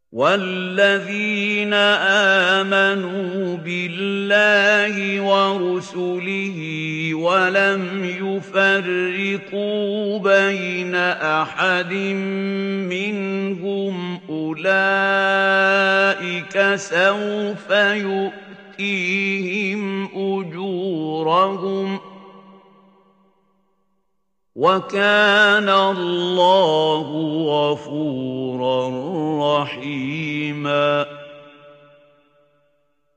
وَالَّذِينَ آمَنُوا بِاللَّهِ وَرُسُلِهِ وَلَمْ يُفَرِّقُوا بَيْنَ أَحَدٍ مِّنْهُمْ أُولَٰئِكَ سَوْفَ يُؤْتِيهِمْ أُجُورَهُمْ ۗ وَكَانَ اللَّهُ غَفُورًا رَّحِيمًا.